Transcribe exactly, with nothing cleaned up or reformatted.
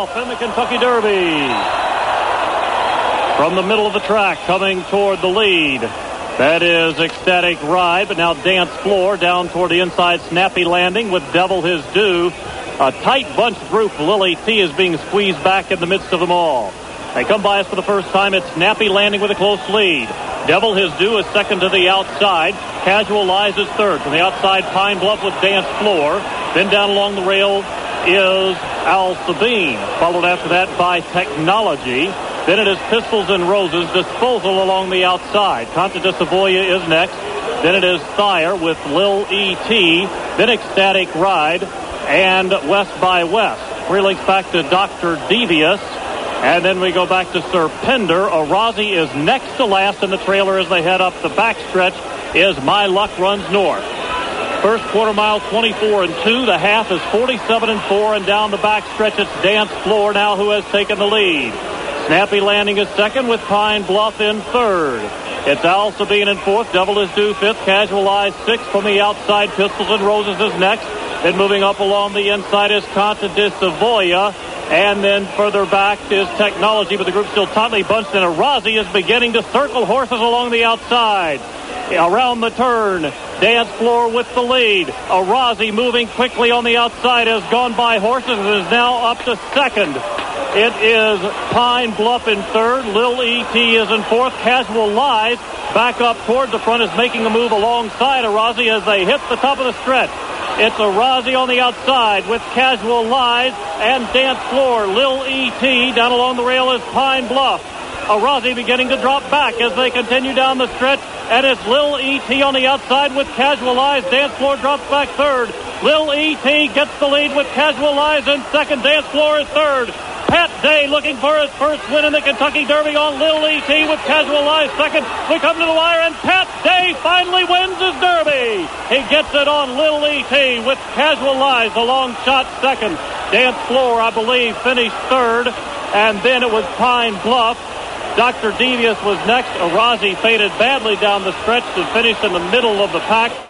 Bluff in the Kentucky Derby. From the middle of the track, coming toward the lead, that is Ecstatic Ride, but now Dance Floor down toward the inside. Snappy Landing with Devil His Due. A tight bunch group. Lily T is being squeezed back in the midst of them all. They come by us for the first time. It's Snappy Landing with a close lead. Devil His Due is second to the outside. Casual Lies is third. From the outside, Pine Bluff with Dance Floor. Then down along the rail is Al Sabine, followed after that by Technology. Then it is Pistols and Roses. Disposal along the outside. Conta de Savoia is next. Then it is Thayer with Lil E T. Then Ecstatic Ride and West by West. Three links back to Doctor Devious. And then we go back to Serpender. Arazi is next to last in the trailer as they head up the backstretch is My Luck Runs North. First quarter mile, twenty-four and two. The half is forty-seven and four. And down the backstretch, it's Dance Floor now who has taken the lead. Snappy Landing is second with Pine Bluff in third. It's Al Sabine in fourth. Devil Is Due fifth. Casual Eyes sixth. From the outside, Pistols and Roses is next. Then moving up along the inside is Conta de Savoia. And then further back is Technology, but the group still tightly bunched, and Arazi is beginning to circle horses along the outside. Around the turn, Dance Floor with the lead. Arazi moving quickly on the outside has gone by horses and is now up to second. It is Pine Bluff in third. Lil E T is in fourth. Casual Lies back up towards the front is making a move alongside Arazi as they hit the top of the stretch. It's Arazi on the outside with Casual Lies and Dance Floor. Lil E T down along the rail is Pine Bluff. Arazi beginning to drop back as they continue down the stretch. And it's Lil E T on the outside with Casual Eyes. Dance Floor drops back third. Lil E T gets the lead with Casual Eyes in second. Dance Floor is third. Pat Day looking for his first win in the Kentucky Derby on Lil E T with Casual Eyes second. We come to the wire and Pat Day finally wins his Derby. He gets it on Lil E T with Casual Eyes, a long shot second. Dance Floor, I believe, finished third. And then it was Pine Bluff. Doctor Devious was next. Arazi faded badly down the stretch and finished in the middle of the pack.